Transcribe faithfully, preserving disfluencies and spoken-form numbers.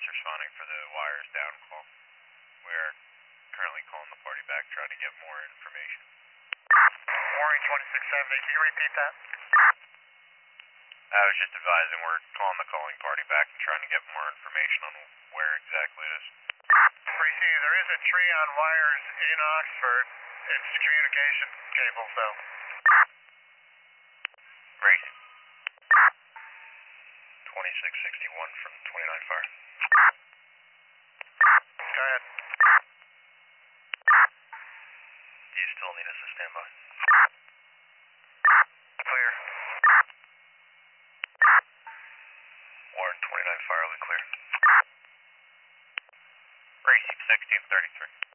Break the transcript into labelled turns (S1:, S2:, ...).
S1: Scott's responding for the wires down call. We're currently calling the party back, trying to get more information.
S2: Warning twenty-six seventy, can you repeat that?
S1: I was just advising we're calling the calling party back and trying to get more information on where exactly it is.
S2: Precy, there is a tree on wires in Oxford. It's communication cables, though.
S1: Grace. twenty-six sixty-one from twenty-nine Fire.
S2: Go ahead.
S1: Do you still need us to stand by?
S2: Clear.
S1: Warren twenty-nine Fire, all clear. Grace, sixteen thirty-three.